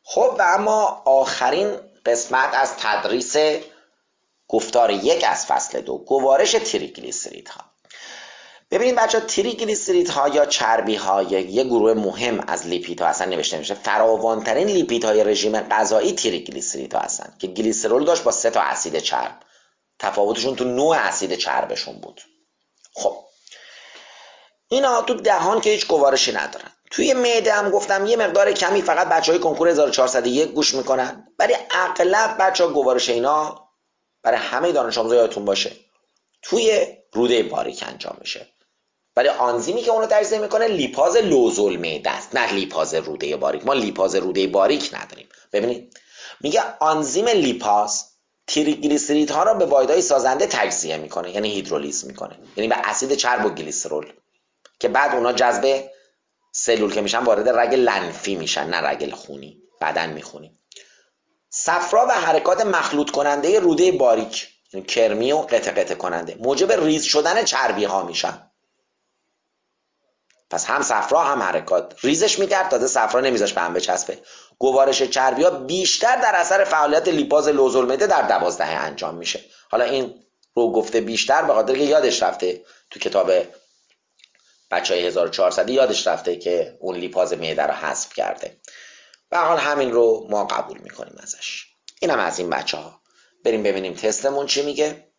خب و اما آخرین قسمت از تدریس گفتار 1 از فصل 2، گوارش تریگلیسیریدها. ببینید بچه ها، تریگلیسیریدها یا چربی ها یه گروه مهم از لیپیدها هستن. نوشته میشه فراوانترین لیپیدهای رژیم غذایی تریگلیسیریدها هستن که گلیسرول داشت با 3 تا اسید چرب. تفاوتشون تو نوع اسید چربشون بود. خب اینا تو دهان که هیچ گوارشی ندارن. توی معده هم گفتم یه مقدار کمی فقط بچهای کنکور 1401 گوش میکنن، ولی اغلب بچه‌ها گوارش اینا برای همه دانش آموزا یادتون باشه توی روده باریک انجام میشه. ولی آنزیمی که اونو تجزیه میکنه لیپاز لوزالمعده است، نه لیپاز روده باریک. ما لیپاز روده باریک نداریم. ببینید میگه آنزیم لیپاز تریگلیسیریدها را به واحدهای سازنده تجزیه میکنه، یعنی هیدرولیز میکنه، یعنی به اسید چرب و گلیسرول، که بعد اونا جذب سلول که میشن وارد رگ لنفی میشن، نه رگ خونی، بدن میخونیم. صفرا و حرکات مخلوط کننده روده باریک، یعنی کرمی و قطع قطع کننده، موجب ریز شدن چربی ها میشن. پس هم صفرا هم حرکات ریزش میکرد، تازه صفرا نمیذاش به هم بچسبه. گوارش چربی ها بیشتر در اثر فعالیت لیپاز لوزالمعده در 12 انجام میشه. حالا این رو گفته بیشتر به خاطر که یادش رفته تو کتاب بچهای 1400 یادش رفته که اون لیپاز معده رو حذف کرده. به حال همین رو ما قبول میکنیم ازش. اینم از این بچه‌ها. بریم ببینیم تستمون چی میگه.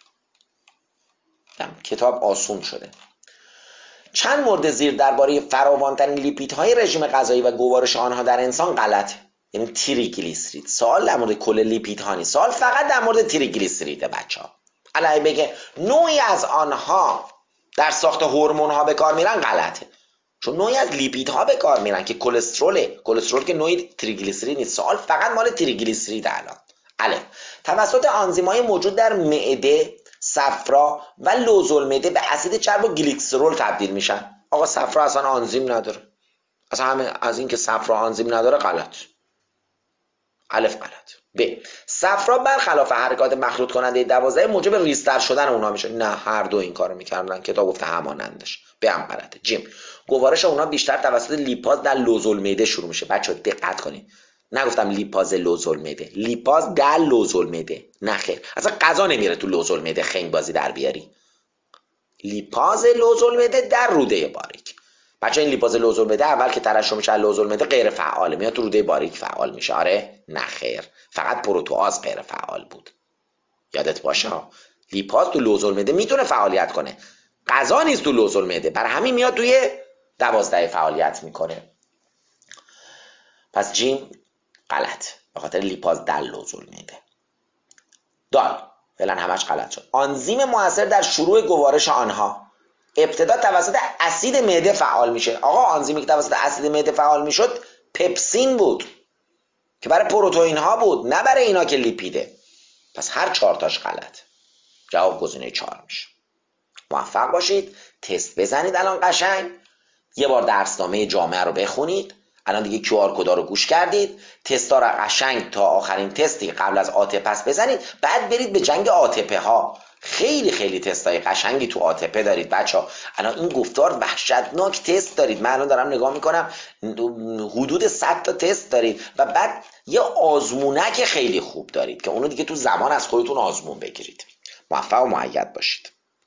کتاب آسون شده. چند مورد زیر درباره فراوان‌ترین لیپیدهای رژیم غذایی و گوارش آنها در انسان غلط، یعنی تریگلیسیرید. سوال در مورد کل لیپیدها نیست، سوال فقط در مورد تریگلیسیریده بچه‌ها. علاوه بگه نوعی از آنها در ساخت هورمون‌ها به کار میرن غلطه، چون نوعی از لیپیدها به کار میرن که کلسترول که نوعی تریگلیسیرید نیست. سوال فقط مال تریگلیسیرید. الان توسط آنزیم‌های موجود در معده، صفرا و لوزالمعده به اسید چرب و گلیسرول تبدیل میشن. آقا صفرا اصلا آنزیم نداره، اصلا همه از این که صفرا آنزیم نداره غلط. الف غلط. ب صفرا برخلاف حرکات مخلوط کننده 12 موجب ریزتر شدن اونها میشه. نه، هر دو این کارو میکردن، کتاب گفته همانندش. ب هم غلطه. جیم گوارش اونها بیشتر توسط لیپاز در لوزالمعده شروع میشه. بچه‌ها دقت کنید، نگفتم لیپاز لوزالمعده، لیپاز در لوزالمعده. نه خیر، اصلا غذا نمیره تو لوزالمعده خنگ بازی در بیاری. لیپاز لوزالمعده در روده باریک. بچه این لیپاز لوزالمعده اول که ترشح میشه لوزالمعده غیر فعاله، میاد تو روده باریک فعال میشه. آره نه خیر، فقط پروتئاز غیر فعال بود. یادت باشه لیپاز تو لوزالمعده میتونه فعالیت کنه، غذا نیست تو لوزالمعده، برای همین میاد توی 12 فعالیت میکنه. پس جیم غلط، به خاطر لیپاز در لوزالمعده. دال فعلا همش غلط شد. آنزیم مؤثر در شروع گوارش آنها ابتدا توسط اسید معده فعال میشه. آقا آنزیمی که توسط اسید معده فعال میشد پپسین بود که برای پروتئین ها بود، نه برای اینا که لیپیده. پس هر 4 تاش غلط. جواب گزینه 4 میشه. موفق باشید، تست بزنید الان قشنگ. یه بار درسنامه جامعه رو بخونید. الان دیگه QR کدا رو گوش کردید. تستا رو قشنگ تا آخرین تستی قبل از آتپس بزنید، بعد برید به جنگ آتپه ها. خیلی خیلی تستای قشنگی تو آتپه دارید بچه‌ها. الان این گفتار وحشتناک تست دارید. من الان دارم نگاه میکنم حدود 100 تا تست دارید و بعد یه آزمونک خیلی خوب دارید که اونو دیگه تو زمان از خودتون آزمون بگیرید. موفق و مؤید باشید.